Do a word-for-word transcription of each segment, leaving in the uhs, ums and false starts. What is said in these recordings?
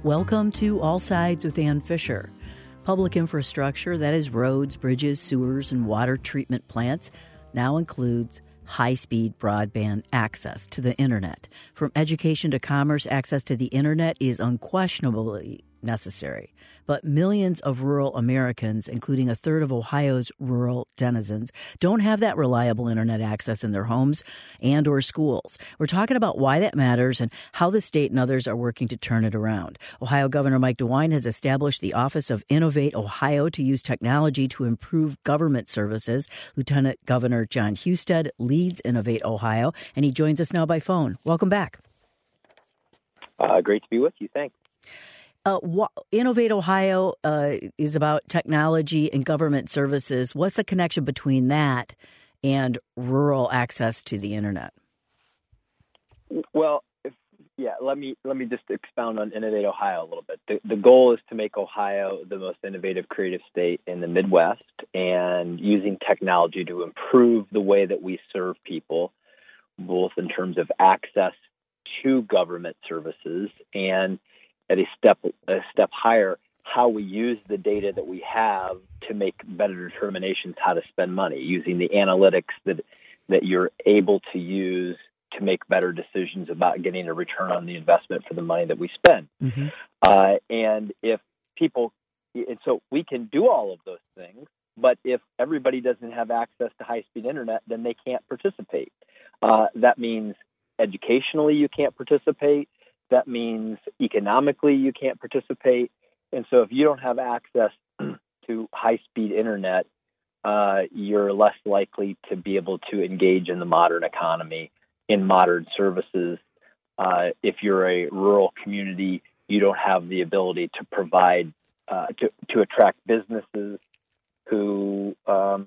Welcome to All Sides with Ann Fisher. Public infrastructure, that is roads, bridges, sewers, and water treatment plants, now includes high-speed broadband access to the Internet. From education to commerce, access to the Internet is unquestionably necessary. But millions of rural Americans, including a third of Ohio's rural denizens, don't have that reliable Internet access in their homes and or schools. We're talking about why that matters and how the state and others are working to turn it around. Ohio Governor Mike DeWine has established the Office of Innovate Ohio to use technology to improve government services. Lieutenant Governor Jon Husted leads Innovate Ohio, and he joins us now by phone. Welcome back. Uh, great to be with you. Thanks. Uh, what, Innovate Ohio uh, is about technology and government services. What's the connection between that and rural access to the Internet? Well, if, yeah, let me let me just expound on Innovate Ohio a little bit. The, the goal is to make Ohio the most innovative, creative state in the Midwest, and using technology to improve the way that we serve people, both in terms of access to government services and at a step a step higher, how we use the data that we have to make better determinations how to spend money, using the analytics that that you're able to use to make better decisions about getting a return on the investment for the money that we spend. Mm-hmm. Uh, and if people, and so we can do all of those things, but if everybody doesn't have access to high-speed internet, then they can't participate. Uh, that means educationally you can't participate. That means economically you can't participate. And so if you don't have access to high-speed internet, uh, you're less likely to be able to engage in the modern economy, in modern services. Uh, if you're a rural community, you don't have the ability to provide, uh, to, to attract businesses who... Um...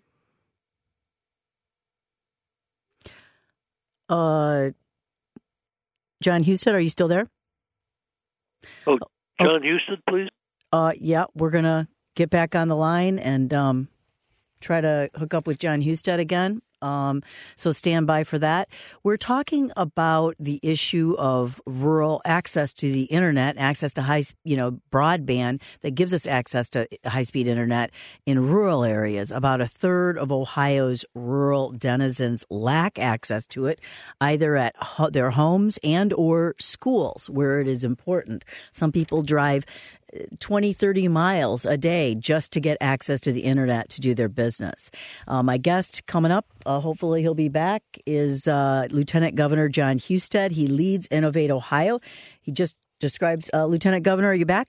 Uh. Jon Husted, are you still there? Oh, Jon Husted, please. Uh, yeah, we're going to get back on the line and um, try to hook up with Jon Husted again. Um, so stand by for that. We're talking about the issue of rural access to the Internet, access to high, you know, broadband that gives us access to high-speed Internet in rural areas. About a third of Ohio's rural denizens lack access to it, either at ho- their homes and or schools where it is important. Some people drive twenty, thirty miles a day just to get access to the Internet to do their business. Uh, my guest coming up, uh, hopefully he'll be back, is uh, Lieutenant Governor Jon Husted. He leads Innovate Ohio. He just describes, uh, Lieutenant Governor, are you back?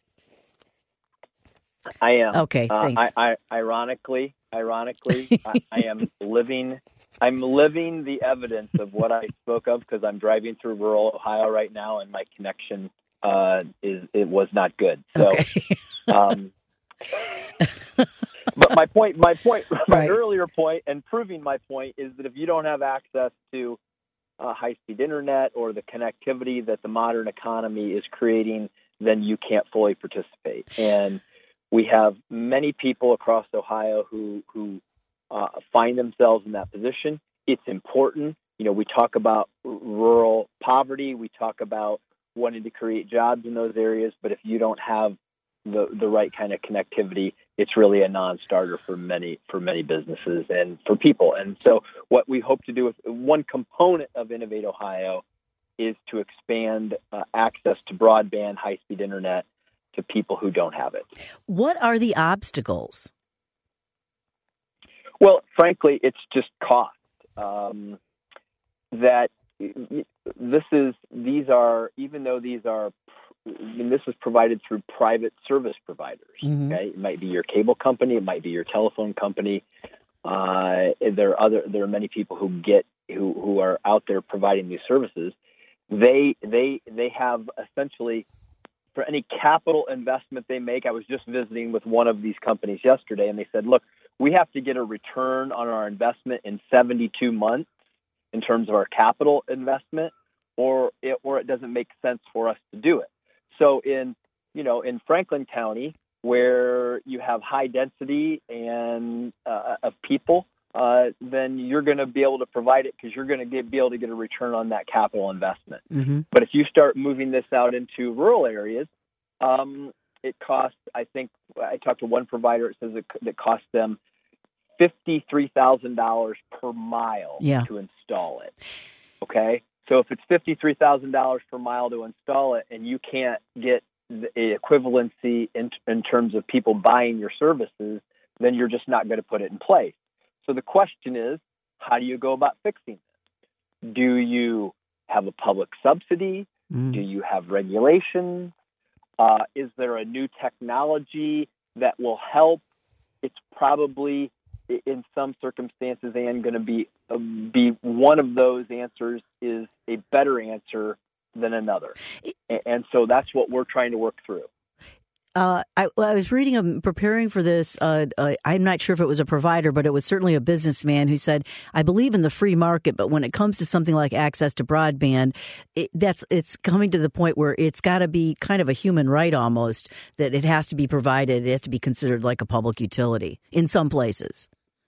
I am. Okay, thanks. Uh, I, I, ironically, ironically, I, I am living... I'm living the evidence of what I spoke of because I'm driving through rural Ohio right now, and my connection uh, is it was not good. So, okay. um, but my point, my point, my right. earlier point, and proving my point is that if you don't have access to uh, high-speed internet or the connectivity that the modern economy is creating, then you can't fully participate. And we have many people across Ohio who who. Uh, find themselves in that position. It's important. You know, we talk about rural poverty. We talk about wanting to create jobs in those areas. But if you don't have the the right kind of connectivity, it's really a non-starter for many for many businesses and for people. And so what we hope to do with one component of Innovate Ohio is to expand uh, access to broadband, high-speed internet to people who don't have it. What are the obstacles? Well, frankly, it's just cost. Um, that this is these are even though these are I mean, this is provided through private service providers. Mm-hmm. Okay, it might be your cable company, it might be your telephone company. Uh, there are other there are many people who get who, who are out there providing these services. They they they have essentially, for any capital investment they make. I was just visiting with one of these companies yesterday, and they said, look, we have to get a return on our investment in seventy-two months in terms of our capital investment, or it, or it doesn't make sense for us to do it. So in, you know, in Franklin County, where you have high density and uh, of people, uh, then you're going to be able to provide it because you're going to be able to get a return on that capital investment. Mm-hmm. But if you start moving this out into rural areas, Um, it costs, I think, I talked to one provider, it says it, it costs them fifty-three thousand dollars per mile yeah. to install it. Okay? So if it's fifty-three thousand dollars per mile to install it and you can't get the equivalency in, in terms of people buying your services, then you're just not going to put it in place. So the question is, how do you go about fixing this? Do you have a public subsidy? Mm. Do you have regulation? Uh, is there a new technology that will help? It's probably, in some circumstances, and going to be uh, be one of those answers is a better answer than another. And so that's what we're trying to work through. Uh, I, I was reading, um, preparing for this. Uh, uh, I'm not sure if it was a provider, but it was certainly a businessman who said, "I believe in the free market, but when it comes to something like access to broadband, it, that's it's coming to the point where it's got to be kind of a human right almost, that it has to be provided. It has to be considered like a public utility in some places."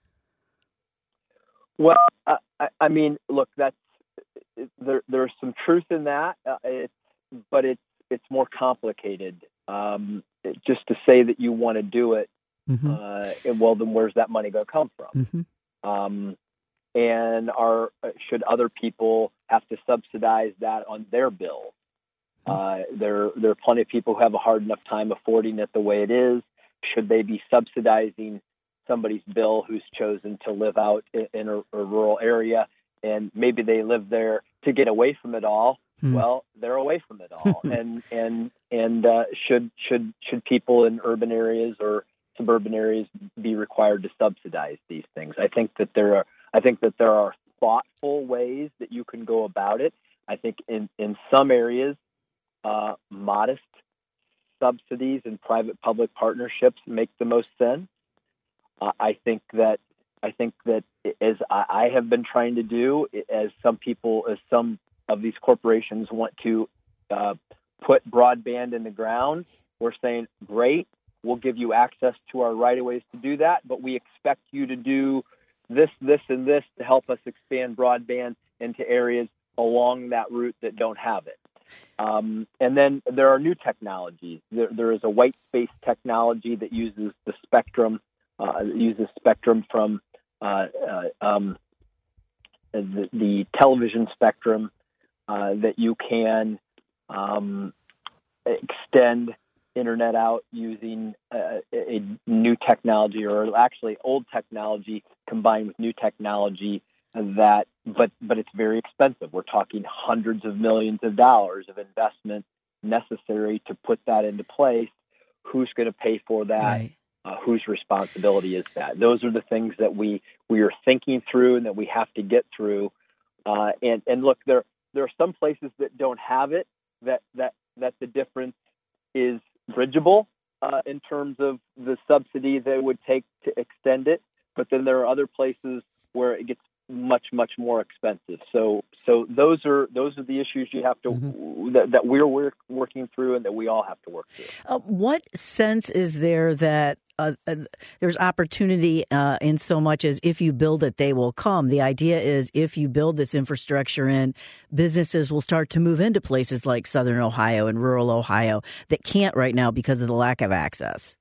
Well, I, I mean, look, that's there. There's some truth in that, uh, it's, but it's it's more complicated. Um, just to say that you want to do it, mm-hmm. uh, well, then where's that money going to come from? Mm-hmm. Um, and are should other people have to subsidize that on their bill? Uh, there, there are plenty of people who have a hard enough time affording it the way it is. Should they be subsidizing somebody's bill who's chosen to live out in, in a, a rural area, and maybe they live there to get away from it all? Hmm. Well, they're away from it all, and and and uh, should should should people in urban areas or suburban areas be required to subsidize these things? I think that there are I think that there are thoughtful ways that you can go about it. I think in in some areas, uh, modest subsidies and private-public partnerships make the most sense. Uh, I think that I think that as I have been trying to do, as some people, as some of these corporations want to uh, put broadband in the ground, we're saying, great, we'll give you access to our right-of-ways to do that, but we expect you to do this, this, and this to help us expand broadband into areas along that route that don't have it. Um, and then there are new technologies. There, there is a white space technology that uses the spectrum, uh, uses spectrum from uh, uh, um, the, the television spectrum, Uh, that you can um, extend internet out using a, a new technology, or actually old technology combined with new technology. That, but but it's very expensive. We're talking hundreds of millions of dollars of investment necessary to put that into place. Who's going to pay for that? Right. Uh, whose responsibility is that? Those are the things that we we are thinking through and that we have to get through. Uh, and and look, there. There are some places that don't have it, that that, that the difference is bridgeable uh, in terms of the subsidy that it would take to extend it. But then there are other places where it gets much, much more expensive. So so those are those are the issues you have to mm-hmm. that, that we're work, working through and that we all have to work through. Uh, what sense is there that uh, uh, there's opportunity uh, in so much as if you build it, they will come? The idea is if you build this infrastructure in, businesses will start to move into places like Southern Ohio and rural Ohio that can't right now because of the lack of access.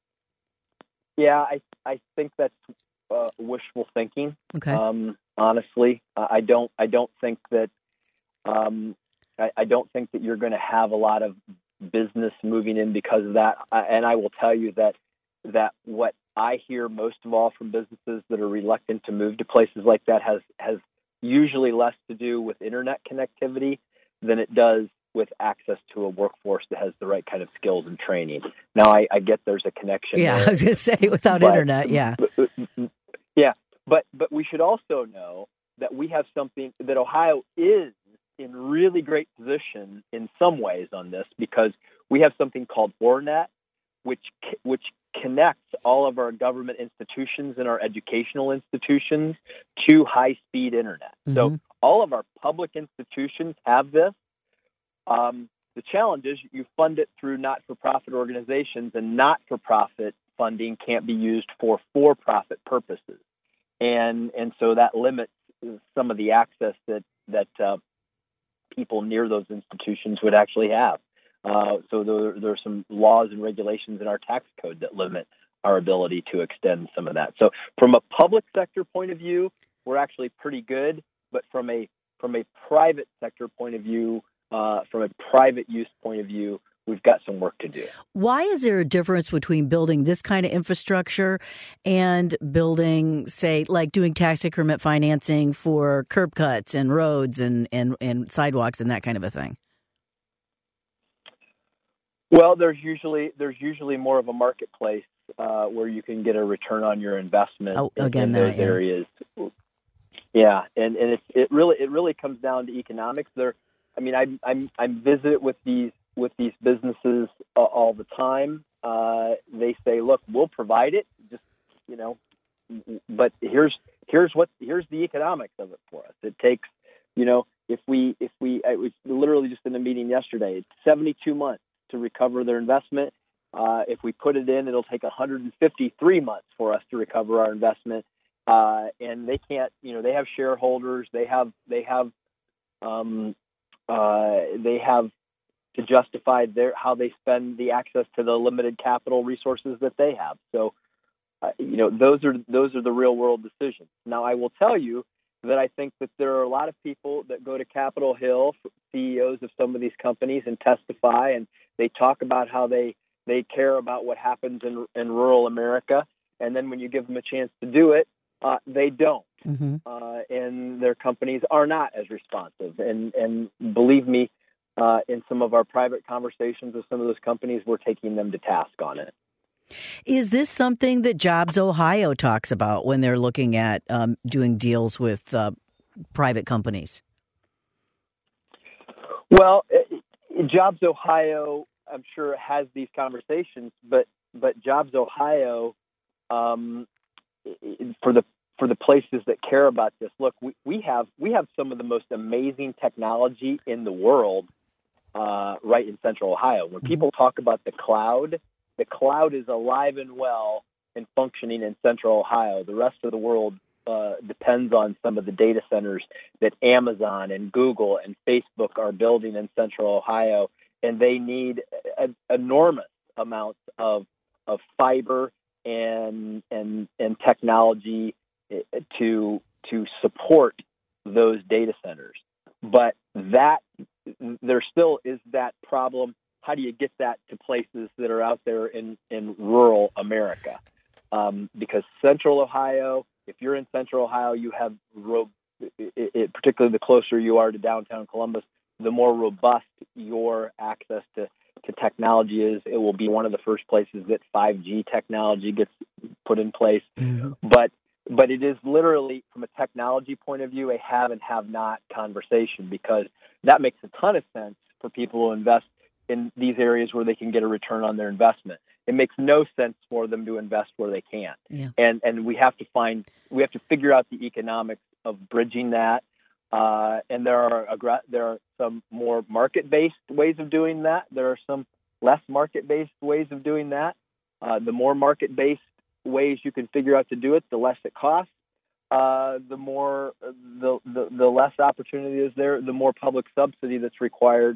Yeah, I I think that's uh, wishful thinking. Okay. Um, honestly, uh, I don't I don't think that um, I, I don't think that you're going to have a lot of business moving in because of that. I, and I will tell you that that what I hear most of all from businesses that are reluctant to move to places like that has has usually less to do with internet connectivity than it does with access to a workforce that has the right kind of skills and training. Now, I, I get there's a connection. Yeah, there, I was going to say without but, internet, yeah. But, yeah, but but we should also know that we have something, that Ohio is in really great position in some ways on this, because we have something called ORNet, which which connects all of our government institutions and our educational institutions to high-speed internet. Mm-hmm. So all of our public institutions have this. Um, the challenge is you fund it through not-for-profit organizations, and not-for-profit funding can't be used for for-profit purposes. And and so that limits some of the access that, that uh, people near those institutions would actually have. Uh, so there, there are some laws and regulations in our tax code that limit our ability to extend some of that. So from a public sector point of view, we're actually pretty good. But from a from a private sector point of view, uh, from a private use point of view, we've got some work to do. Why is there a difference between building this kind of infrastructure and building, say, like doing tax increment financing for curb cuts and roads and, and, and sidewalks and that kind of a thing? Well, there's usually there's usually more of a marketplace uh, where you can get a return on your investment oh, in, again, in that, those yeah. areas. Yeah, and, and it it really it really comes down to economics. There, I mean, I I'm I visit with these with these businesses uh, all the time. Uh, they say, "Look, we'll provide it, just you know, but here's here's what here's the economics of it for us. It takes, you know, if we if we I was literally just in a meeting yesterday. It's seventy-two months to recover their investment. Uh, if we put it in, it'll take one hundred fifty-three months for us to recover our investment." Uh, and they can't, you know, they have shareholders, they have, they have, um, uh, they have to justify their, how they spend the access to the limited capital resources that they have. So, uh, you know, those are, those are the real world decisions. Now, I will tell you that I think that there are a lot of people that go to Capitol Hill, C E Os of some of these companies, and testify, and they talk about how they, they care about what happens in, in rural America. And then when you give them a chance to do it, Uh, they don't, mm-hmm. uh, and their companies are not as responsive. And, and believe me, uh, in some of our private conversations with some of those companies, we're taking them to task on it. Is this something that Jobs Ohio talks about when they're looking at um, doing deals with uh, private companies? Well, Jobs Ohio, I'm sure, has these conversations, but but Jobs Ohio. Um, For the for the places that care about this, look, we, we have we have some of the most amazing technology in the world uh, right in Central Ohio. When people talk about the cloud, the cloud is alive and well and functioning in Central Ohio. The rest of the world uh, depends on some of the data centers that Amazon and Google and Facebook are building in Central Ohio, and they need a, enormous amounts of of fiber and and and technology to to support those data centers. But that there still is that problem. How do you get that to places that are out there in, in rural America? Um, because Central Ohio, if you're in Central Ohio, you have, ro- it, it, particularly the closer you are to downtown Columbus, the more robust your access to to technology is. It will be one of the first places that five G technology gets put in place. Mm-hmm. But but it is literally, from a technology point of view, a have and have not conversation, because that makes a ton of sense for people who invest in these areas where they can get a return on their investment. It makes no sense for them to invest where they can't. Yeah. And and we have to find we have to figure out the economics of bridging that. Uh, and there are a, there are some more market-based ways of doing that. There are some less market-based ways of doing that. Uh, the more market-based ways you can figure out to do it, the less it costs. Uh, the more the, the the less opportunity is there. The more public subsidy that's required,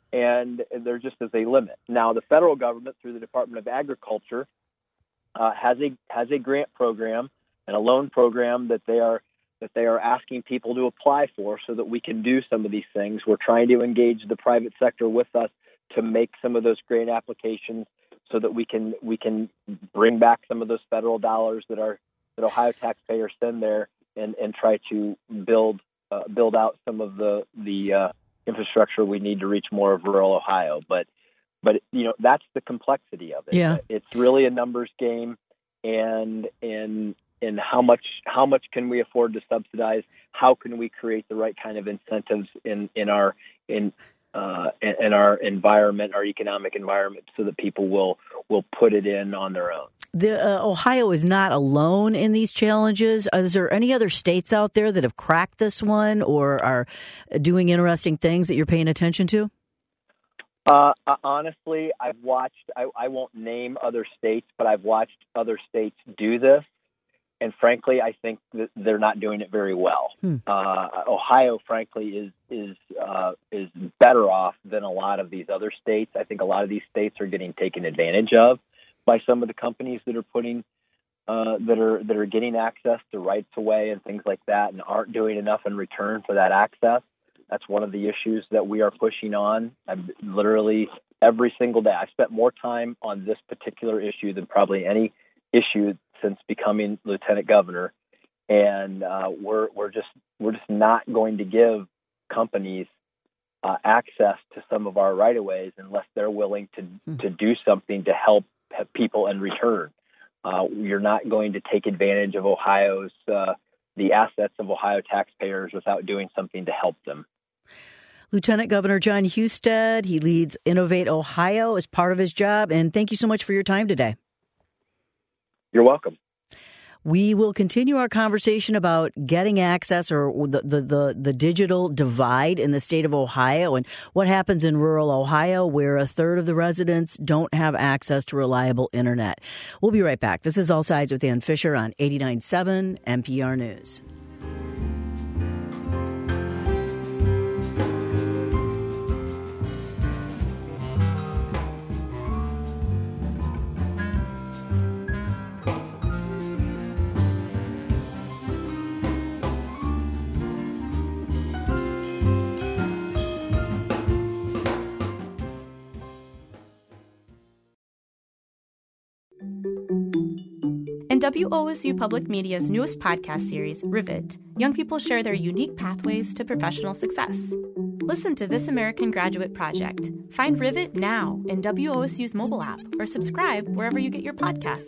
and there just is a limit. Now, the federal government, through the Department of Agriculture, uh, has a has a grant program and a loan program that they are. that they are asking people to apply for, so that we can do some of these things. We're trying to engage the private sector with us to make some of those grant applications, so that we can we can bring back some of those federal dollars that are that Ohio taxpayers send there, and, and try to build uh, build out some of the the uh, infrastructure we need to reach more of rural Ohio. But but you know, that's the complexity of it. Yeah. It's really a numbers game, and and. And how much how much can we afford to subsidize? How can we create the right kind of incentives in, in our in uh, in our environment, our economic environment, so that people will will put it in on their own? The uh, Ohio is not alone in these challenges. Is there any other states out there that have cracked this one or are doing interesting things that you're paying attention to? Uh, honestly, I've watched. I, I won't name other states, but I've watched other states do this. and frankly, I think that they're not doing it very well. Hmm. Uh, Ohio, frankly, is is uh, is better off than a lot of these other states. I think a lot of these states are getting taken advantage of by some of the companies that are putting uh, that are that are getting access to rights of way and things like that, and aren't doing enough in return for that access. That's one of the issues that we are pushing on. I'm literally every single day. I've spent more time on this particular issue than probably any issue since becoming lieutenant governor, and uh, we're we're just we're just not going to give companies uh, access to some of our right of ways unless they're willing to Hmm. to do something to help people in return. Uh, you're not going to take advantage of Ohio's uh, the assets of Ohio taxpayers without doing something to help them. Lieutenant Governor Jon Husted, he leads Innovate Ohio as part of his job. And thank you so much for your time today. You're welcome. We will continue our conversation about getting access or the, the, the, the digital divide in the state of Ohio and what happens in rural Ohio where a third of the residents don't have access to reliable internet. We'll be right back. This is All Sides with Ann Fisher on eighty-nine point seven N P R News. In W O S U Public Media's newest podcast series, Rivet, young people share their unique pathways to professional success. Listen to This American Graduate Project. Find Rivet now in W O S U's mobile app or subscribe wherever you get your podcasts.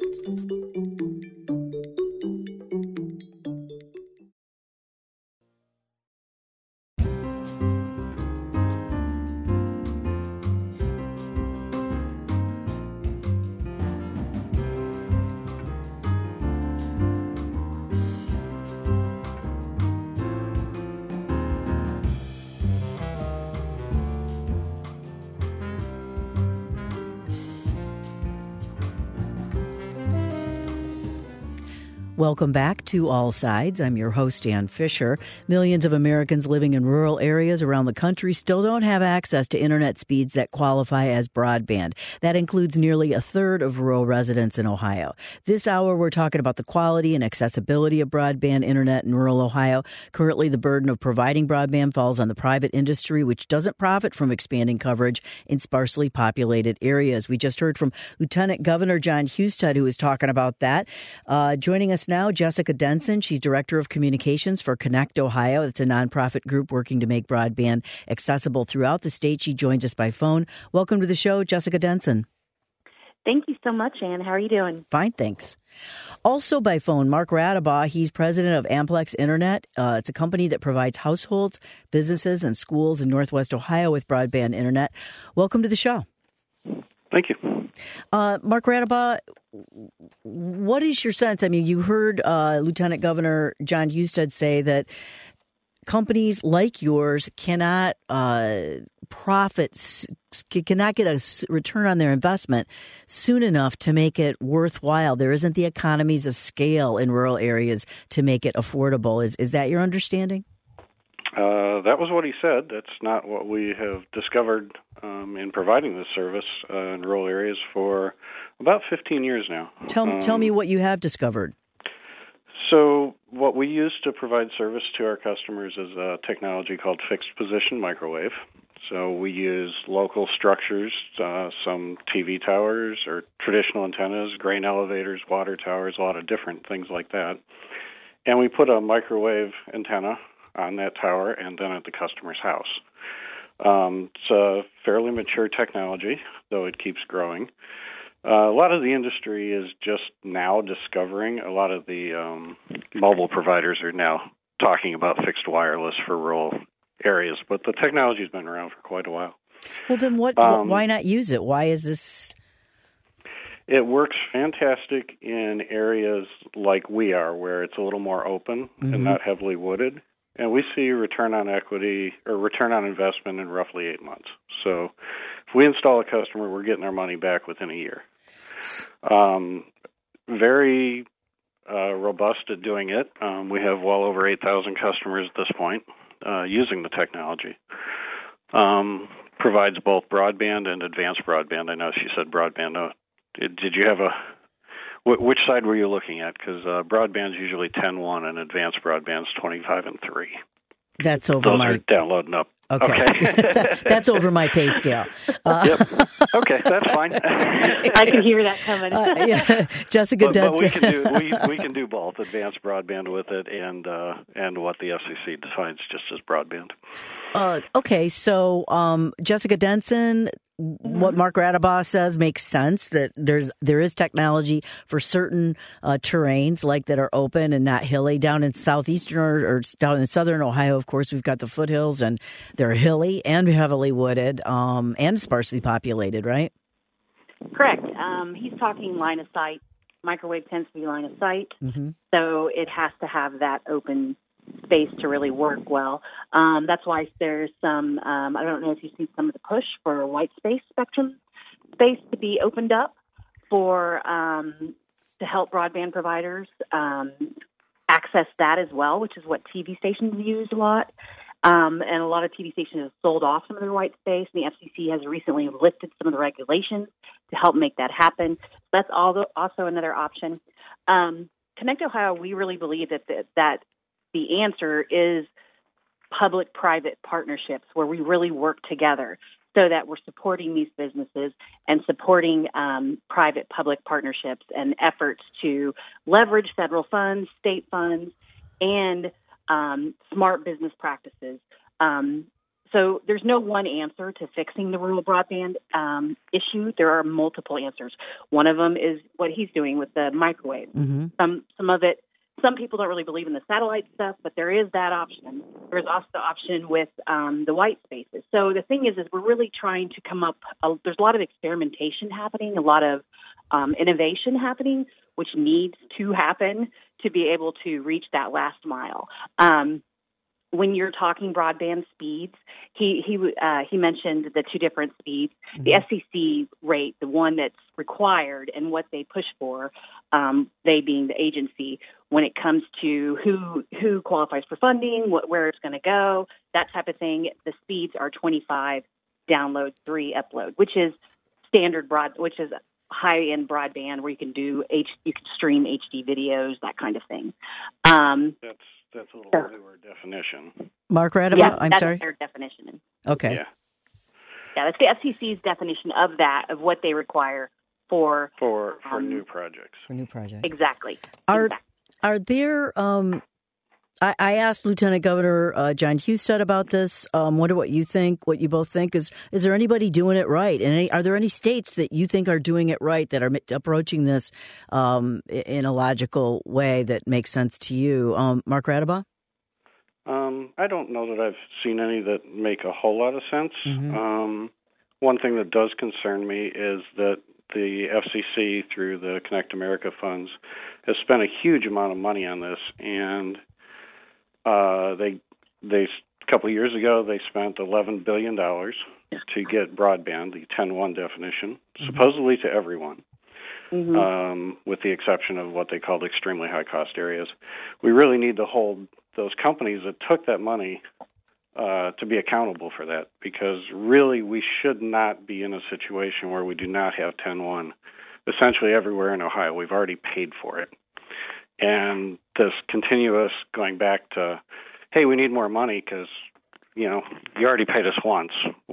Welcome back to All Sides. I'm your host, Ann Fisher. Millions of Americans living in rural areas around the country still don't have access to internet speeds that qualify as broadband. That includes nearly a third of rural residents in Ohio. This hour, we're talking about the quality and accessibility of broadband internet in rural Ohio. Currently, the burden of providing broadband falls on the private industry, which doesn't profit from expanding coverage in sparsely populated areas. We just heard from Lieutenant Governor Jon Husted, who is talking about that. Uh, joining us now, Jessica Denson. She's Director of Communications for Connect Ohio. It's a nonprofit group working to make broadband accessible throughout the state. She joins us by phone. Welcome to the show, Jessica Denson. Thank you so much, Ann. How are you doing? Fine, thanks. Also by phone, Mark Radabaugh. He's president of Amplex Internet. Uh, it's a company that provides households, businesses, and schools in Northwest Ohio with broadband internet. Welcome to the show. Thank you. Uh, Mark Radabaugh, what is your sense? I mean, you heard uh, Lieutenant Governor Jon Husted say that companies like yours cannot uh, profit, cannot get a return on their investment soon enough to make it worthwhile. There isn't the economies of scale in rural areas to make it affordable. Is is that your understanding? Uh, that was what he said. That's not what we have discovered um, in providing this service uh, in rural areas for about fifteen years now. Tell, um, tell me what you have discovered. So what we use to provide service to our customers is a technology called fixed position microwave. So we use local structures, uh, some T V towers or traditional antennas, grain elevators, water towers, a lot of different things like that. And we put a microwave antenna on that tower and then at the customer's house. Um, it's a fairly mature technology, though it keeps growing. Uh, a lot of the industry is just now discovering. A lot of the um, mobile providers are now talking about fixed wireless for rural areas, but the technology has been around for quite a while. Well, then what? Um, why not use it? Why is this? It works fantastic in areas like we are, where it's a little more open Mm-hmm. and not heavily wooded. And we see return on equity or return on investment in roughly eight months. So if we install a customer, we're getting our money back within a year. Um, very uh, robust at doing it. Um, we have well over eight thousand customers at this point uh, using the technology. Um, provides both broadband and advanced broadband. I know she said broadband. Uh, did, did you have a wh- which side were you looking at? Because uh, broadband is usually ten one and advanced broadband is twenty-five and three. That's over Those my are downloading up. Okay, okay. that, that's over my pay scale. Uh, yep. Okay, that's fine. I can hear that coming. uh, yeah. Jessica but, but we Denson. can do we, we can do both advanced broadband with it and uh, and what the F C C defines just as broadband. Uh, okay, so um, Jessica Denson, what Mark Radabaugh says makes sense, that there's there is technology for certain uh, terrains like that are open and not hilly. Down in southeastern or, or down in southern Ohio, of course, we've got the foothills and they're hilly and heavily wooded um, and sparsely populated, right? Correct. Um, he's talking line of sight. Microwave tends to be line of sight, Mm-hmm. so it has to have that open space to really work well. Um, that's why there's some, um, I don't know if you've seen some of the push for white space spectrum space to be opened up for um, to help broadband providers um, access that as well, which is what T V stations use a lot. Um, and a lot of T V stations have sold off some of their white space, and the F C C has recently lifted some of the regulations to help make that happen. So that's also another option. Um, Connect Ohio, we really believe that the, that the answer is public-private partnerships where we really work together so that we're supporting these businesses and supporting um, private-public partnerships and efforts to leverage federal funds, state funds, and um, smart business practices. Um, so there's no one answer to fixing the rural broadband um, issue. There are multiple answers. One of them is what he's doing with the microwave. Mm-hmm. Some some of it, some people don't really believe in the satellite stuff, but there is that option. There's also the option with um, the white spaces. So the thing is, is we're really trying to come up. Uh, there's a lot of experimentation happening, a lot of um, innovation happening, which needs to happen to be able to reach that last mile. Um, when you're talking broadband speeds, he he uh, he mentioned the two different speeds. Mm-hmm. The F C C rate, the one that's required, and what they push for, um, they being the agency, when it comes to who who qualifies for funding, what, where it's going to go, that type of thing. The speeds are twenty-five download, three upload, which is standard broad, which is high-end broadband where you can do H, you can stream H D videos, that kind of thing. Um, That's that's a little so, newer definition. Mark Radabaugh, yeah, I'm that's sorry? their definition. Okay. Yeah. Yeah, that's the F C C's definition of that, of what they require for... For for um, new projects. For new projects. Exactly. Are, exactly. are there... Um, I, I asked Lieutenant Governor uh, Jon Husted about this. Um, wonder what you think, what you both think. Is is there anybody doing it right? And any, are there any states that you think are doing it right, that are approaching this um, in a logical way that makes sense to you? Um, Mark Radabaugh? Um, I don't know that I've seen any that make a whole lot of sense. Mm-hmm. Um, one thing that does concern me is that the F C C, through the Connect America funds, has spent a huge amount of money on this, and uh, they they a couple of years ago they spent eleven billion dollars to get broadband, the ten one definition, mm-hmm. supposedly to everyone. Mm-hmm. Um, with the exception of what they called extremely high-cost areas. We really need to hold those companies that took that money uh, to be accountable for that, because really we should not be in a situation where we do not have ten one essentially everywhere in Ohio. We've already paid for it. And this continuous going back to, hey, we need more money because, you know, you already paid us once.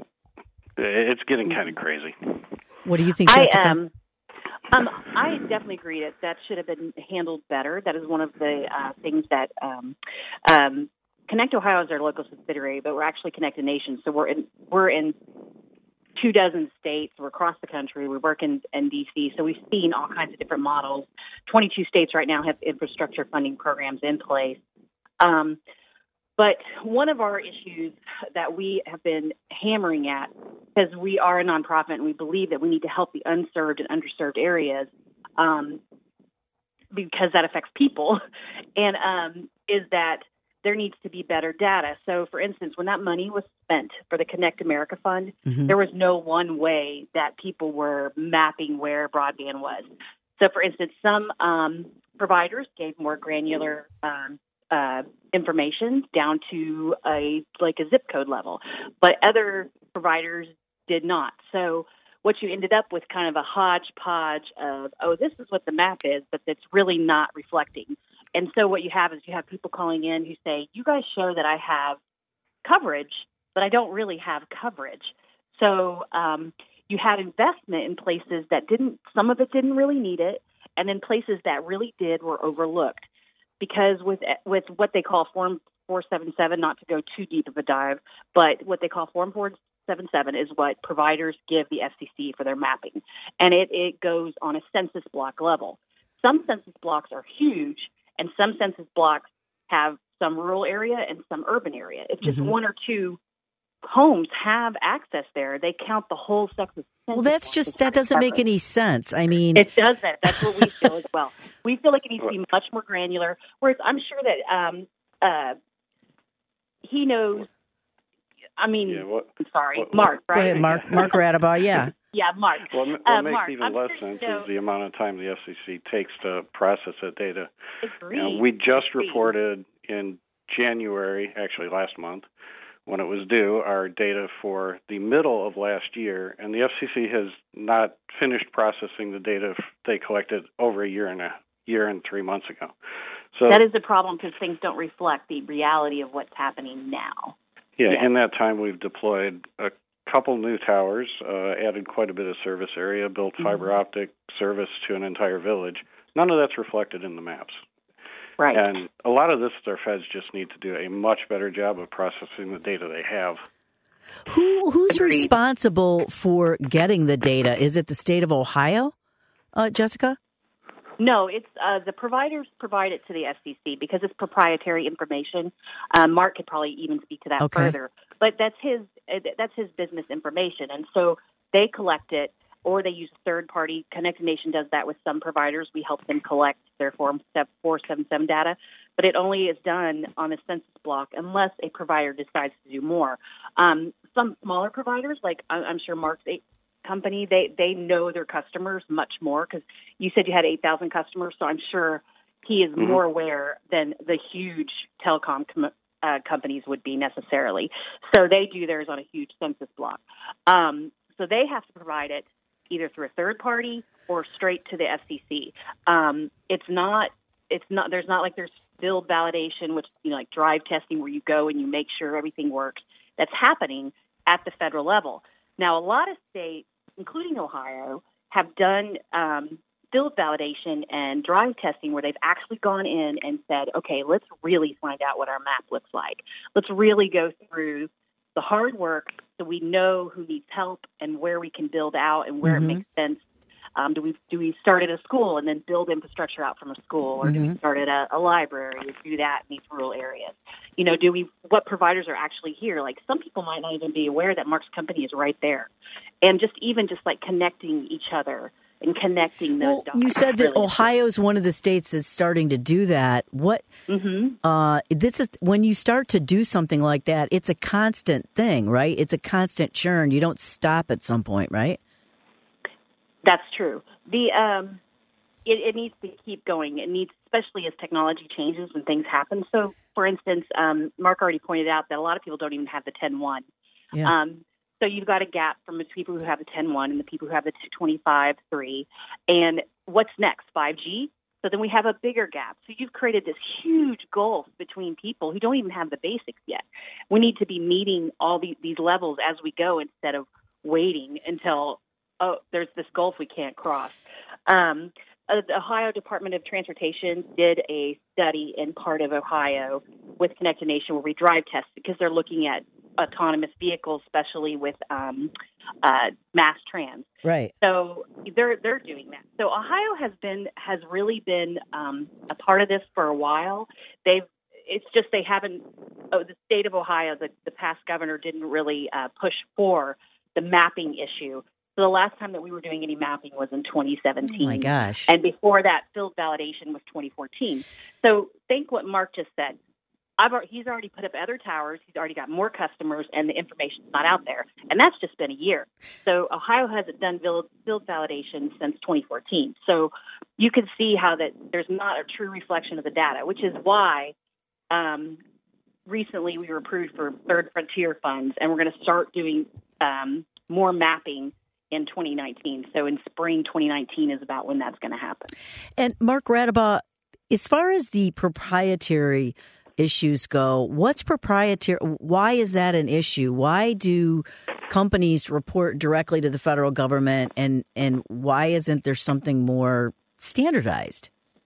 It's getting kind of crazy. What do you think, Jessica? I, um, Um, I definitely agree that that should have been handled better. That is one of the uh, things that um, um, Connect Ohio is our local subsidiary, but we're actually Connect a Nation. So we're in we're in two dozen states. We're across the country. We work in, in D C. So we've seen all kinds of different models. twenty-two states right now have infrastructure funding programs in place. Um, But one of our issues that we have been hammering at, because we are a nonprofit and we believe that we need to help the unserved and underserved areas, um, because that affects people, and um, is that there needs to be better data. So, for instance, when that money was spent for the Connect America Fund, mm-hmm. there was no one way that people were mapping where broadband was. So, for instance, some um, providers gave more granular um, uh, information down to a like a zip code level, but other providers did not. So what you ended up with kind of a hodgepodge of, oh, this is what the map is, but it's really not reflecting. And so what you have is you have people calling in who say, you guys show that I have coverage, but I don't really have coverage. So um, you had investment in places that didn't, some of it didn't really need it, and then places that really did were overlooked. Because with with what they call Form four seventy-seven, not to go too deep of a dive, but what they call Form four seventy-seven is what providers give the F C C for their mapping. And it, it goes on a census block level. Some census blocks are huge, and some census blocks have some rural area and some urban area. If just mm-hmm. one or two homes have access there, they count the whole census. Well, that's just, that doesn't make any sense. I mean, it doesn't. That's what we feel as well. We feel like it needs to be much more granular. Whereas I'm sure that um, uh, he knows. I mean, yeah, what, I'm sorry, what, Mark, right? Go ahead, Mark. Mark Radabaugh, yeah. Yeah, Mark. What, what uh, makes Mark, even I'm less sure sense you know, is the amount of time the F C C takes to process that data. Agreed. You know, we just Agreed. reported in January, actually last month, when it was due, our data for the middle of last year, and the F C C has not finished processing the data they collected over a year and a year and three months ago. So that is a problem because things don't reflect the reality of what's happening now. Yeah, yeah. in that time we've deployed a couple new towers, uh, added quite a bit of service area, built fiber mm-hmm. optic service to an entire village. None of that's reflected in the maps. Right. And a lot of this, our feds just need to do a much better job of processing the data they have. Who Who's Agreed. responsible for getting the data? Is it the state of Ohio, uh, Jessica? No, it's uh, the providers provide it to the F C C because it's proprietary information. Um, Mark could probably even speak to that okay. further, but that's his that's his business information, and so they collect it, or they use a third party. Connected Nation does that with some providers. We help them collect their Form four seventy-seven data, but it only is done on a census block unless a provider decides to do more. Um, some smaller providers, like I'm sure Mark's company, they, they know their customers much more because you said you had eight thousand customers, so I'm sure he is mm-hmm. more aware than the huge telecom com- uh, companies would be necessarily. So they do theirs on a huge census block. Um, so they have to provide it either through a third party or straight to the F C C. Um, it's not, it's not, there's not like there's field validation, which, you know, like drive testing where you go and you make sure everything works. That's happening at the federal level. Now, a lot of states, including Ohio, have done um, field validation and drive testing where they've actually gone in and said, okay, let's really find out what our map looks like. Let's really go through the hard work so we know who needs help and where we can build out and where mm-hmm. it makes sense. Um, do we do we start at a school and then build infrastructure out from a school, or mm-hmm. do we start at a, a library and do that in these rural areas? You know, do we what providers are actually here? Like some people might not even be aware that Mark's company is right there, and just even just like connecting each other and connecting those well, dots. You said that really Ohio is one of the states that's starting to do that. What? Mm-hmm. Uh, this is when you start to do something like that. It's a constant thing, right? It's a constant churn. You don't stop at some point, right? That's true. The um, it, it needs to keep going. It needs, especially as technology changes and things happen. So, for instance, um, Mark already pointed out that a lot of people don't even have the ten one. Yeah. Um, so you've got a gap from the people who have the ten one and the people who have the twenty-five three. And what's next? five G? So then we have a bigger gap. So you've created this huge gulf between people who don't even have the basics yet. We need to be meeting all these, these levels as we go instead of waiting until oh, there's this gulf we can't cross. Um, uh, the Ohio Department of Transportation did a study in part of Ohio with Connected Nation where we drive test because they're looking at autonomous vehicles, especially with um, uh, mass trans. Right. So they're they're doing that. So Ohio has been has really been um, a part of this for a while. They've it's just they haven't. Oh, the state of Ohio, the, the past governor didn't really uh, push for the mapping issue. So the last time that we were doing any mapping was in twenty seventeen. Oh, my gosh. And before that, field validation was twenty fourteen. So think what Mark just said. I've, he's already put up other towers. He's already got more customers, and the information's not out there. And that's just been a year. So Ohio hasn't done field, field validation since twenty fourteen. So you could see how that there's not a true reflection of the data, which is why um, recently we were approved for Third Frontier funds, and we're going to start doing um, more mapping in twenty nineteen. So in spring twenty nineteen is about when that's going to happen. And Mark Radabaugh, as far as the proprietary issues go, what's proprietary? Why is that an issue? Why do companies report directly to the federal government, and, and why isn't there something more standardized?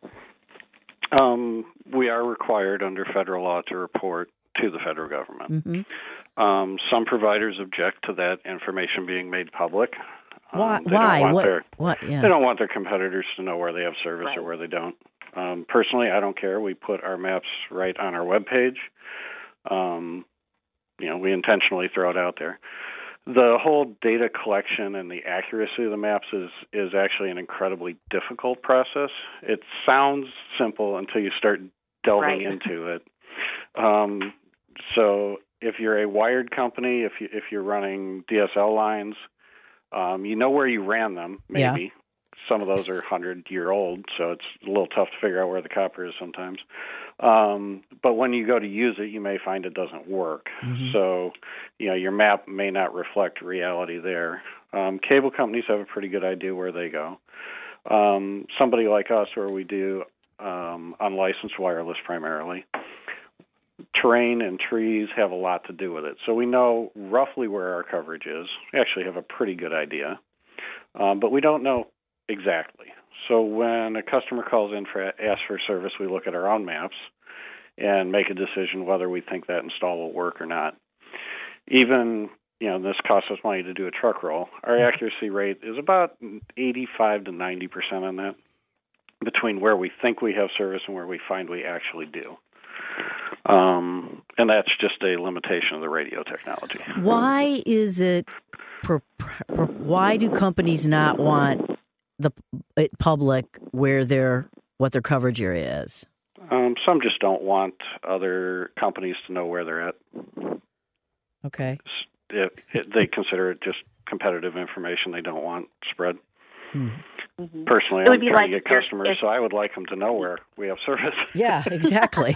Um, we are required under federal law to report to the federal government. Mm-hmm. Um, some providers object to that information being made public. Why? Um, they Why? Don't want what? Their, what? Yeah. They don't want their competitors to know where they have service Right. or where they don't. Um, personally, I don't care. We put our maps right on our webpage. Um, you know, we intentionally throw it out there. The whole data collection and the accuracy of the maps is, is actually an incredibly difficult process. It sounds simple until you start delving Right. into it. Um, so if you're a wired company, if you, if you're running D S L lines, um, you know where you ran them, maybe. Yeah. Some of those are one hundred year old, so it's a little tough to figure out where the copper is sometimes. Um, but when you go to use it, you may find it doesn't work. Mm-hmm. So, you know, your map may not reflect reality there. Um, cable companies have a pretty good idea where they go. Um, somebody like us, where we do um, unlicensed wireless primarily, terrain and trees have a lot to do with it. So we know roughly where our coverage is. We actually have a pretty good idea, um, but we don't know exactly. So when a customer calls in for asks for service, we look at our own maps and make a decision whether we think that install will work or not. Even, you know, this costs us money to do a truck roll. Our accuracy rate is about eighty-five to ninety percent on that, between where we think we have service and where we find we actually do. Um, and that's just a limitation of the radio technology. Why is it? Per, per, why do companies not want the it public where their what their coverage area is? Um, some just don't want other companies to know where they're at. Okay. If, if they consider it just competitive information they don't want spread. Hmm. Mm-hmm. Personally, It would I'm be trying like to get customers, if- so I would like them to know where we have service. Yeah, exactly.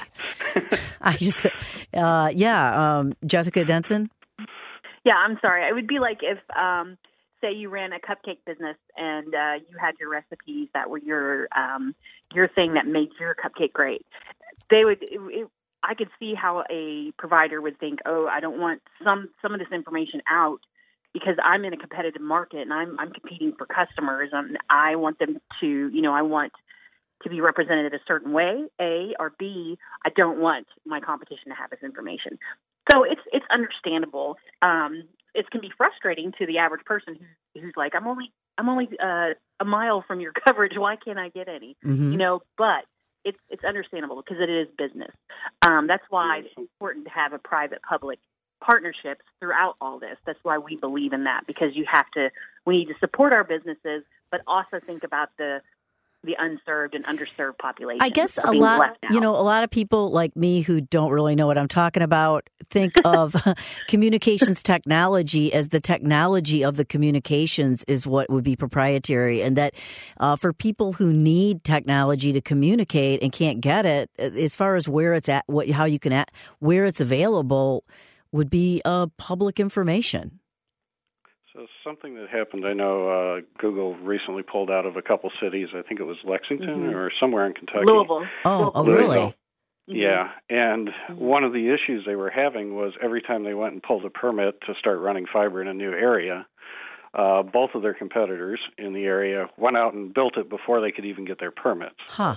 I just, uh, yeah, um, Jessica Denson. Yeah, I'm sorry. It would be like if, um, say, you ran a cupcake business and uh, you had your recipes that were your um, your thing that made your cupcake great. They would. It, it, I could see how a provider would think, "Oh, I don't want some some of this information out because I'm in a competitive market and I'm I'm competing for customers and I want them to, you know, I want to be represented a certain way. A or B. I don't want my competition to have this information." So it's it's understandable. Um, it can be frustrating to the average person who's, who's like, I'm only I'm only uh, a mile from your coverage. Why can't I get any? Mm-hmm. You know, but it's it's understandable because it is business. Um, that's why it's important to have a private-public partnerships throughout all this. That's why we believe in that, because you have to. We need to support our businesses, but also think about the the unserved and underserved population. I guess a lot, you know, a lot of people like me who don't really know what I'm talking about think of communications technology as the technology of the communications is what would be proprietary. And that uh, for people who need technology to communicate and can't get it, as far as where it's at, what, how you can, at, where it's available would be uh, public information. So something that happened, I know uh, Google recently pulled out of a couple cities. I think it was Lexington Mm-hmm. or somewhere in Kentucky. Louisville. Oh, oh Louisville. really? Yeah, and Mm-hmm. one of the issues they were having was every time they went and pulled a permit to start running fiber in a new area, uh, both of their competitors in the area went out and built it before they could even get their permits. Huh.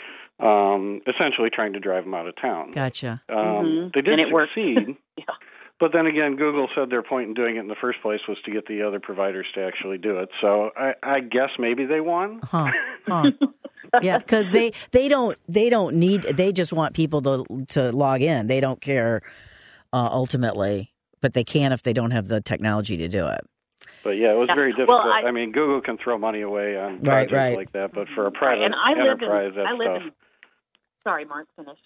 Um, essentially trying to drive them out of town. Gotcha. Um, Mm-hmm. They did And it worked. succeed. Yeah. But then again, Google said their point in doing it in the first place was to get the other providers to actually do it. So I, I guess maybe they won. Huh. Huh. Yeah, because they, they don't they don't need they just want people to to log in. They don't care uh, ultimately, but they can if they don't have the technology to do it. But yeah, it was Yeah. very difficult. Well, I- I mean, Google can throw money away on Right, projects right. like that, but for a private and I live enterprise, in, that's I live tough. in, sorry, Mark, finish.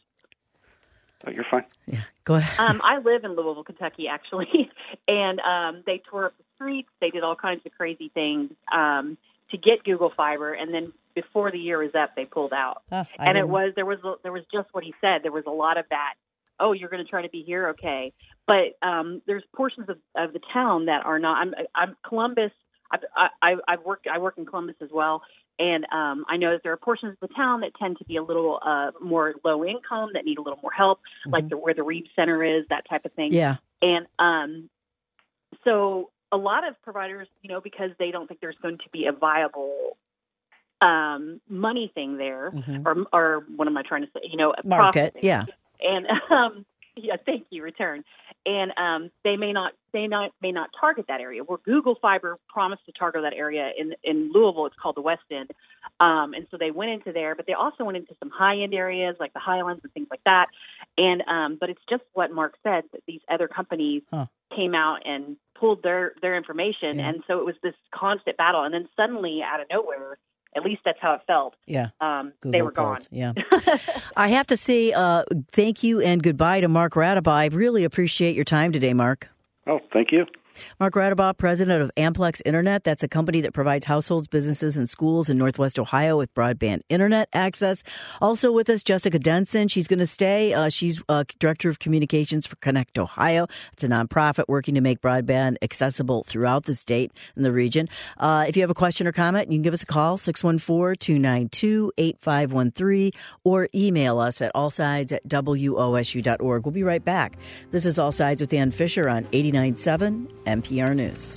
Oh, you're fine. Yeah, go ahead. Um, I live in Louisville, Kentucky, actually, and um, they tore up the streets. They did all kinds of crazy things. Um, to get Google Fiber, and then before the year was up, they pulled out. Huh, and it was there was there was just what he said. There was a lot of that. Oh, you're going to try to be here, okay? But um, there's portions of, of the town that are not. I'm, I'm Columbus. I've, I, I've worked. I work in Columbus as well, and um, I know that there are portions of the town that tend to be a little uh, more low income, that need a little more help, mm-hmm. like the, where the Reed Center is, that type of thing. Yeah. And um, so a lot of providers, you know, because they don't think there's going to be a viable um, money thing there, mm-hmm. or or what am I trying to say? You know, a market. Profit. Yeah. And um, yeah, thank you, return. And um, they may not, they not may not target that area. Where Google Fiber promised to target that area in in Louisville, it's called the West End. Um, and so they went into there, but they also went into some high end areas like the Highlands and things like that. And um, but it's just what Mark said, that these other companies huh. came out and pulled their their information, yeah. and so it was this constant battle. And then suddenly, out of nowhere, at least that's how it felt. Yeah. Um, they were gone. Yeah. I have to say uh, thank you and goodbye to Mark Radabaugh. I really appreciate your time today, Mark. Oh, thank you. Mark Radabaugh, president of Amplex Internet. That's a company that provides households, businesses, and schools in Northwest Ohio with broadband internet access. Also with us, Jessica Denson. She's going to stay. Uh, she's uh, director of communications for Connect Ohio. It's a nonprofit working to make broadband accessible throughout the state and the region. Uh, if you have a question or comment, you can give us a call, six one four, two nine two, eight five one three, or email us at allsides at W O S U dot org. We'll be right back. This is All Sides with Ann Fisher on eighty-nine point seven N P R News.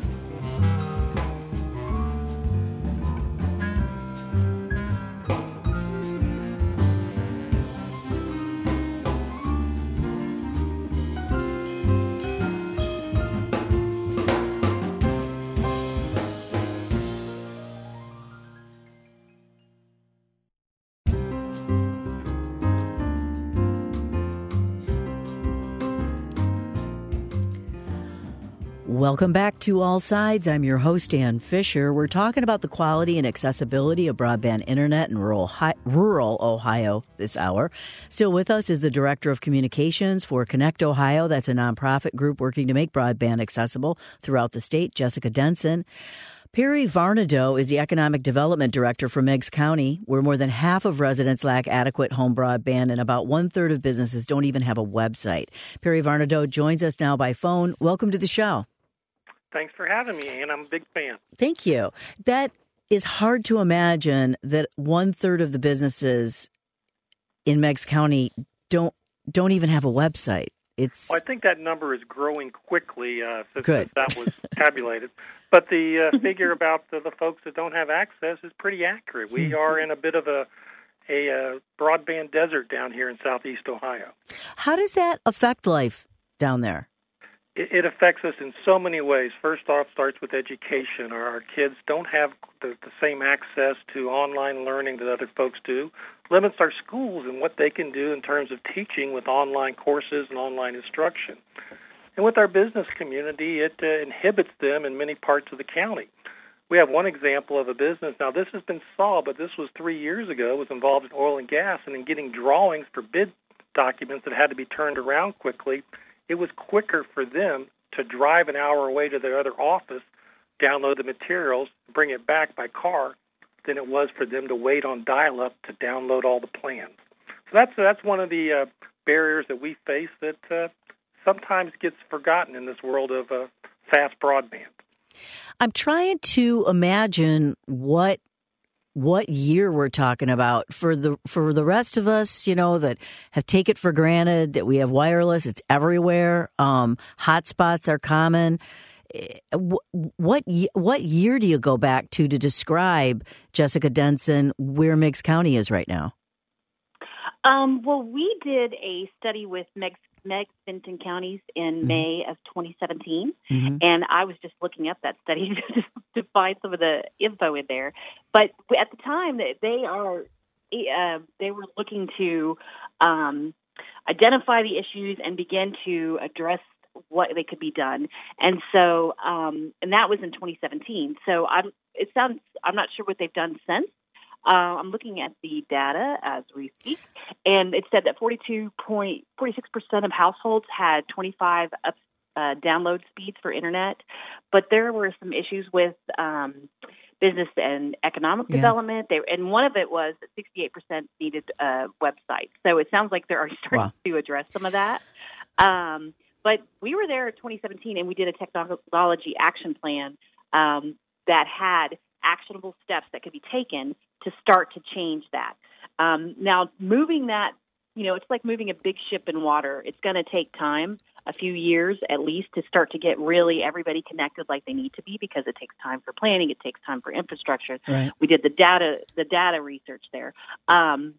Welcome back to All Sides. I'm your host, Ann Fisher. We're talking about the quality and accessibility of broadband internet in rural, rural Ohio this hour. Still with us is the Director of Communications for Connect Ohio. That's a nonprofit group working to make broadband accessible throughout the state, Jessica Denson. Perry Varnado is the Economic Development Director for Meigs County, where more than half of residents lack adequate home broadband and about one-third of businesses don't even have a website. Perry Varnado joins us now by phone. Welcome to the show. Thanks for having me, Ann. I'm a big fan. Thank you. That is hard to imagine that one-third of the businesses in Meigs County don't don't even have a website. It's. Well, I think that number is growing quickly uh, since, Good. since that was tabulated. But the uh, figure about the, the folks that don't have access is pretty accurate. We are in a bit of a, a uh, broadband desert down here in southeast Ohio. How does that affect life down there? It affects us in so many ways. First off, starts with education. Our kids don't have the, the same access to online learning that other folks do. Limits our schools and what they can do in terms of teaching with online courses and online instruction. And with our business community, it uh, inhibits them in many parts of the county. We have one example of a business. Now, this has been solved, but this was three years ago. It was involved in oil and gas, and in getting drawings for bid documents that had to be turned around quickly. It was quicker for them to drive an hour away to their other office, download the materials, bring it back by car, than it was for them to wait on dial-up to download all the plans. So that's that's one of the uh, barriers that we face that uh, sometimes gets forgotten in this world of uh, fast broadband. I'm trying to imagine what what year we're talking about for the for the rest of us, you know, that have taken it for granted that we have wireless. It's everywhere. Um, hotspots are common. What what year do you go back to to describe, Jessica Denson, where Meigs County is right now? Um, well, we did a study with Meigs, Meigs Benton counties in mm-hmm. May of twenty seventeen, mm-hmm. and I was just looking up that study to, to find some of the info in there. But at the time, they are uh, they were looking to um, identify the issues and begin to address what they could be done, and so um, and that was in twenty seventeen. So I'm it sounds I'm not sure what they've done since. Uh, I'm looking at the data as we speak, and it said that forty-two point four six percent of households had twenty-five up, uh, download speeds for internet, but there were some issues with um, business and economic Yeah. development. They, and one of it was that sixty-eight percent needed a website. So it sounds like they're already starting Wow. to address some of that. Um, but we were there in twenty seventeen, and we did a technology action plan um, that had actionable steps that could be taken to start to change that. Um, now, moving that, you know, it's like moving a big ship in water. It's going to take time, a few years at least, to start to get really everybody connected like they need to be, because it takes time for planning, it takes time for infrastructure. Right. We did the data, the data research there. Um,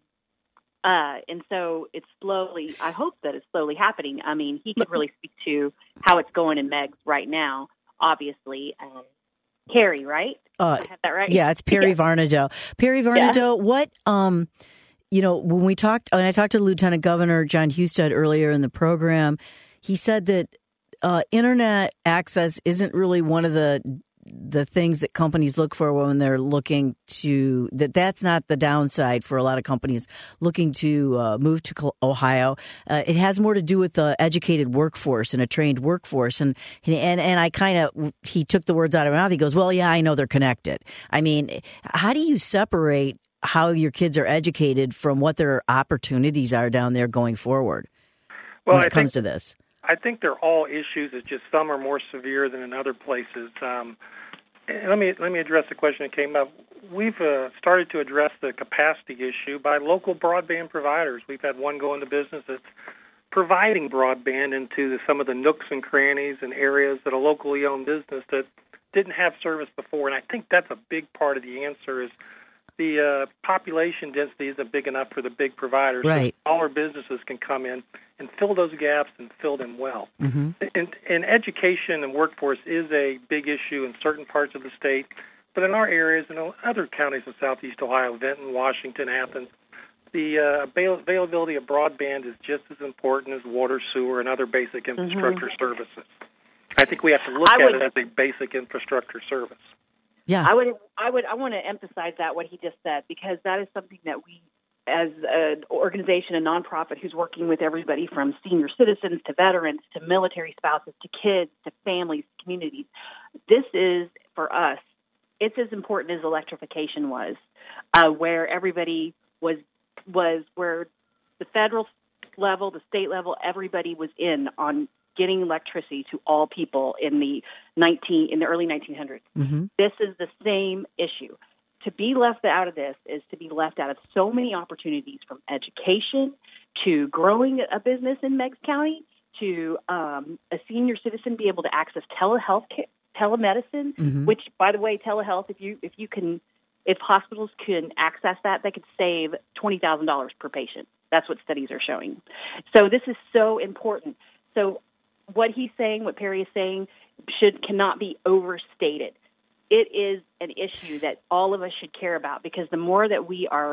uh, and so it's slowly, I hope that it's slowly happening. I mean, he could really speak to how it's going in Megs right now, obviously. Um, Carrie, right? Uh, I have that right? Yeah, it's Perry Yeah. Varnado. Perry Varnado, what, um, you know, when we talked, when I talked to Lieutenant Governor Jon Husted earlier in the program, he said that uh, internet access isn't really one of the the things that companies look for when they're looking to, that that's not the downside for a lot of companies looking to uh, move to Ohio. Uh, it has more to do with the educated workforce and a trained workforce. And, and, and I kind of, he took the words out of my mouth. He goes, well, yeah, I know they're connected. I mean, how do you separate how your kids are educated from what their opportunities are down there going forward well, when it I comes think, to this? I think they're all issues. It's just some are more severe than in other places. Um, and let me let me address the question that came up. We've uh, started to address the capacity issue by local broadband providers. We've had one go into business that's providing broadband into the, some of the nooks and crannies and areas that a locally owned business that didn't have service before. And I think that's a big part of the answer is the uh, population density isn't big enough for the big providers. Right. So smaller businesses can come in and fill those gaps and fill them well. Mm-hmm. And, and education and workforce is a big issue in certain parts of the state, but in our areas and other counties in southeast Ohio, Benton, Washington, Athens, the uh, avail- availability of broadband is just as important as water, sewer, and other basic infrastructure mm-hmm. services. I think we have to look I at would, it as a basic infrastructure service. Yeah, I would, I would, I want to emphasize that what he just said, because that is something that we, as an organization, a nonprofit who's working with everybody from senior citizens to veterans to military spouses to kids to families, communities. This is, for us, it's as important as electrification was, uh, where everybody was was where the federal level, the state level, everybody was in on getting electricity to all people in the nineteen in the early nineteen hundreds. Mm-hmm. This is the same issue. To be left out of this is to be left out of so many opportunities, from education to growing a business in Meigs County to um, a senior citizen be able to access telehealth, telemedicine. Mm-hmm. Which, by the way, telehealth, if you if you can, if hospitals can access that, they could save twenty thousand dollars per patient. That's what studies are showing. So this is so important. So what he's saying, what Perry is saying, should cannot be overstated. It is an issue that all of us should care about, because the more that we are,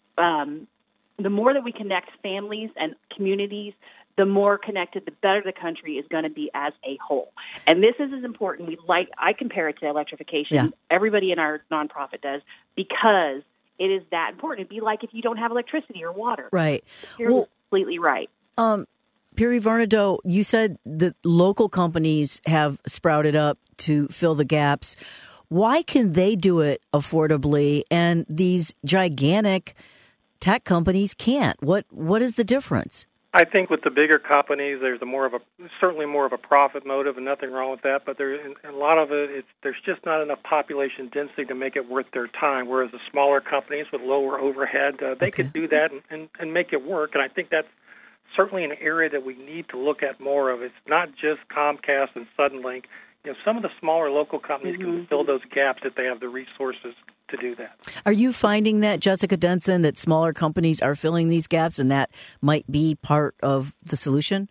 um, the more that we connect families and communities, the more connected, the better the country is going to be as a whole. And this is as important. We like I compare it to electrification. Yeah. Everybody in our nonprofit does, because it is that important. It'd be like if you don't have electricity or water. Right. You're well, completely right. Um, Perry Varnado, you said that local companies have sprouted up to fill the gaps. Why can they do it affordably and these gigantic tech companies can't? What What is the difference? I think with the bigger companies, there's a more of a certainly more of a profit motive, and nothing wrong with that. But there, a lot of it, it's, there's just not enough population density to make it worth their time. Whereas the smaller companies with lower overhead, uh, they okay. could do that and, and, and make it work. And I think that's certainly an area that we need to look at more of. It's not just Comcast and Suddenlink. You know, some of the smaller local companies mm-hmm. can fill those gaps if they have the resources to do that. Are you finding that, Jessica Denson, that smaller companies are filling these gaps, and that might be part of the solution?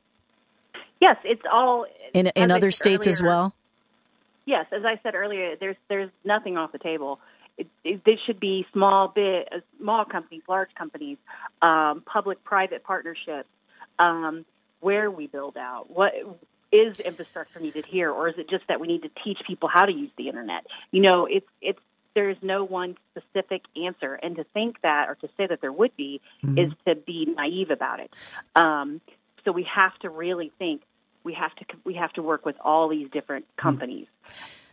Yes, it's all in in other states earlier, as well. Yes, as I said earlier, there's there's nothing off the table. It, it, they should be small, big, uh, small companies, large companies, um, public-private partnerships. Um, where we build out, what is infrastructure needed here, or is it just that we need to teach people how to use the internet? You know, it's it's there is no one specific answer, and to think that or to say that there would be mm-hmm. is to be naive about it. Um, so we have to really think. We have to we have to work with all these different companies.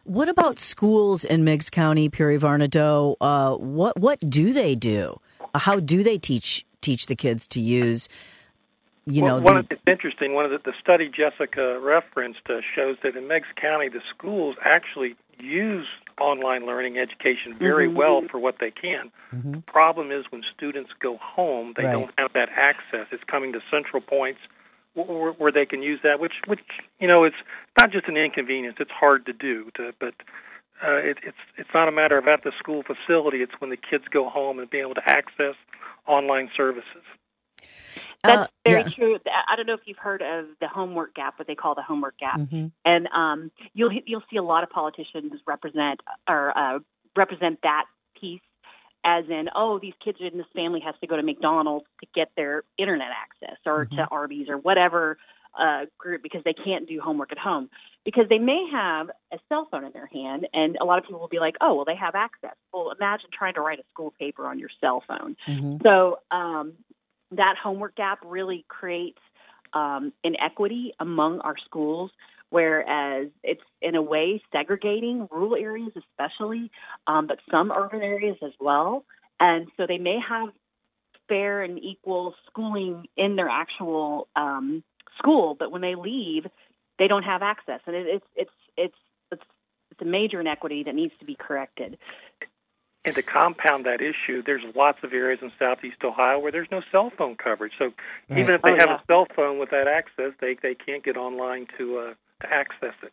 What about schools in Meigs County, Perry Varnado? Uh, what what do they do? How do they teach teach the kids to use? You well, know, one these... of, it's interesting. One of the, the study Jessica referenced uh, shows that in Meigs County, the schools actually use online learning education very mm-hmm. well for what they can. Mm-hmm. The problem is when students go home, they right. don't have that access. It's coming to central points where, where they can use that, which, which you know, it's not just an inconvenience. It's hard to do, to, but uh, it, it's it's not a matter of at the school facility. It's when the kids go home and being able to access online services. That's uh, very yeah. true. I don't know if you've heard of the homework gap, what they call the homework gap, mm-hmm. and um, you'll you'll see a lot of politicians represent or uh, represent that piece, as in, oh, these kids in this family has to go to McDonald's to get their internet access, or mm-hmm. to Arby's or whatever uh, group, because they can't do homework at home because they may have a cell phone in their hand, and a lot of people will be like, oh, well, they have access. Well, imagine trying to write a school paper on your cell phone. Mm-hmm. So. Um, That homework gap really creates um, inequity among our schools, whereas it's, in a way, segregating rural areas especially, um, but some urban areas as well. And so they may have fair and equal schooling in their actual um, school, but when they leave, they don't have access. And it, it's, it's, it's, it's, it's a major inequity that needs to be corrected. And to compound that issue, there's lots of areas in southeast Ohio where there's no cell phone coverage. So right. even if they oh, have yeah. a cell phone with that access, they they can't get online to uh, to access it.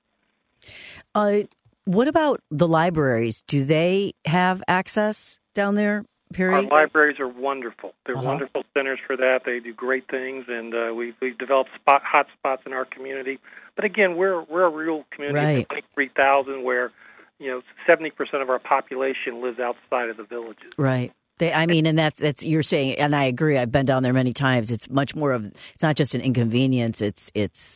Uh, what about the libraries? Do they have access down there, Perry? Our libraries are wonderful. They're uh-huh. wonderful centers for that. They do great things, and uh, we've, we've developed spot hot spots in our community. But again, we're we're a rural community right. of twenty-three thousand where you know, seventy percent of our population lives outside of the villages. Right. They, I mean, and that's, that's, you're saying, and I agree, I've been down there many times. It's much more of, it's not just an inconvenience, it's, it's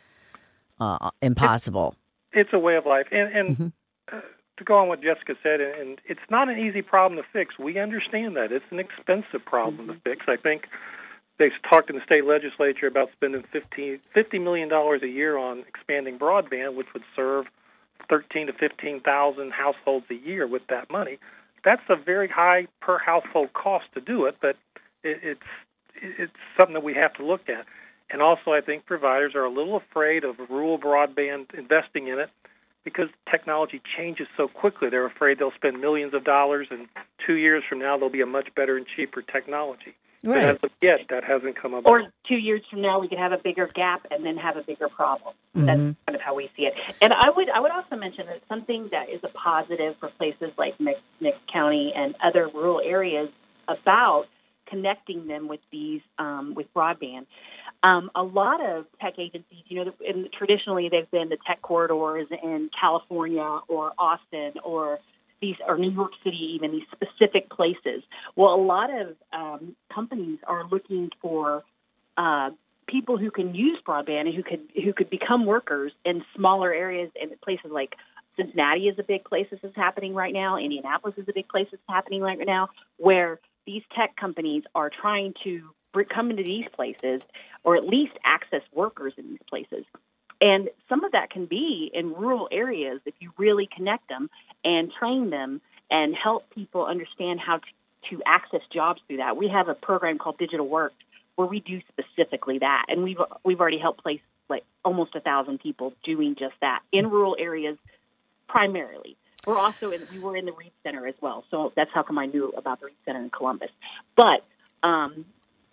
uh, impossible. It's, it's a way of life. And, and mm-hmm. uh, to go on what Jessica said, and it's not an easy problem to fix. We understand that. It's an expensive problem mm-hmm. to fix. I think they've talked in the state legislature about spending fifty million dollars a year on expanding broadband, which would serve thirteen to fifteen thousand households a year with that money. That's a very high per household cost to do it, but it, it's it's something that we have to look at. And also, I think providers are a little afraid of rural broadband investing in it because technology changes so quickly. They're afraid they'll spend millions of dollars, and two years from now, there'll be a much better and cheaper technology. Right. But as of yet, that hasn't come about. Or two years from now, we could have a bigger gap and then have a bigger problem. Mm-hmm. That's kind of how we see it. And I would I would also mention that something that is a positive for places like Meigs County and other rural areas about connecting them with these um, with broadband. Um, a lot of tech agencies, you know, in, traditionally they've been the tech corridors in California or Austin or these, or New York City, even these specific places. Well, a lot of um, companies are looking for uh, people who can use broadband and who could who could become workers in smaller areas and places like Cincinnati is a big place this is happening right now. Indianapolis is a big place that's happening right now, where these tech companies are trying to come into these places or at least access workers in these places. And some of that can be in rural areas if you really connect them and train them and help people understand how to, to access jobs through that. We have a program called Digital Work where we do specifically that. And we've we've already helped place like almost a thousand people doing just that in rural areas primarily. We're also in, we were in the Reed Center as well. So that's how come I knew about the Reed Center in Columbus. But um,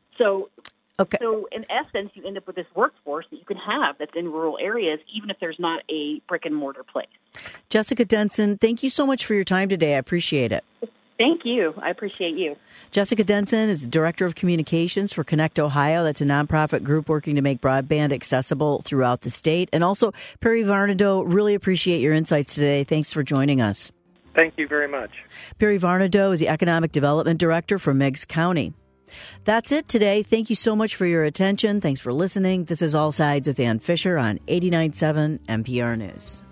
so Okay. So in essence, you end up with this workforce that you can have that's in rural areas, even if there's not a brick and mortar place. Jessica Denson, thank you so much for your time today. I appreciate it. Thank you. I appreciate you. Jessica Denson is Director of Communications for Connect Ohio. That's a nonprofit group working to make broadband accessible throughout the state. And also, Perry Varnado, really appreciate your insights today. Thanks for joining us. Thank you very much. Perry Varnado is the Economic Development Director for Meigs County. That's it today. Thank you so much for your attention. Thanks for listening. This is All Sides with Ann Fisher on eighty-nine point seven N P R News.